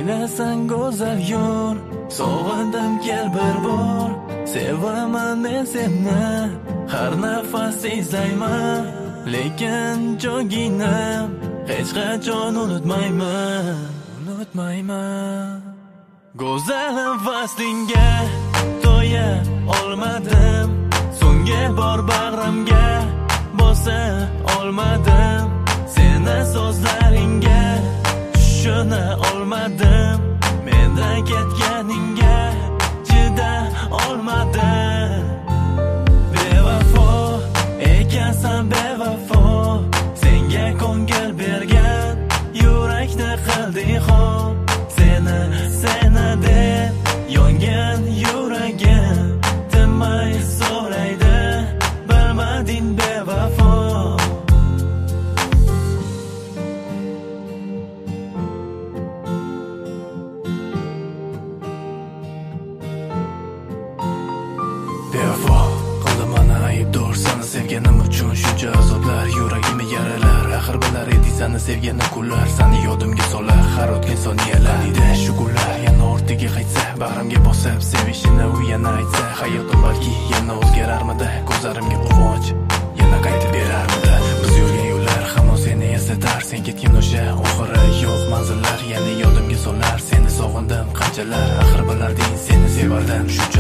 Aylasan go'zal yo'l, sog'indim kel bir bor. Sevaman men seni, har nafas izlayman. Lekin jo'ginam, hech qachon unutmayman. Go'zalim faslingga to'ya olmadim. So'nggi bor bag'rimga bosa olmadim. Seni so'zlaringga tushuna olmadim. Mendan ketganingga chida olmadim. Bevafo ekansan bevafo, senga ko'ngil bergan yurakni qilding xon. Seni deb yongan yuragim tinmay so'raydi, bilmading bevafo. Bevafo qildim mana aybdor, seni sevganim uchun shuncha azoblar, yuragimni yaralar. Axir bilar eding seni sevgani kunlar, seni yodimga solar har o'tgan soniyalar. Edi shu kunlar yana ortiga qaytsa, bag'rimga bosib sevishini u yana aytsa, hayotim balki yana o'zgararmidi, ko'zlarimga quvonch yana qaytib berarmidi. Biz yurgan yo'llar hamon seni eslatar, sen ketgan o'sha oxiri yo'q manzillar yana yodimga solar. Seni sog'indim qanchalar, axir bilarding seni sevardim.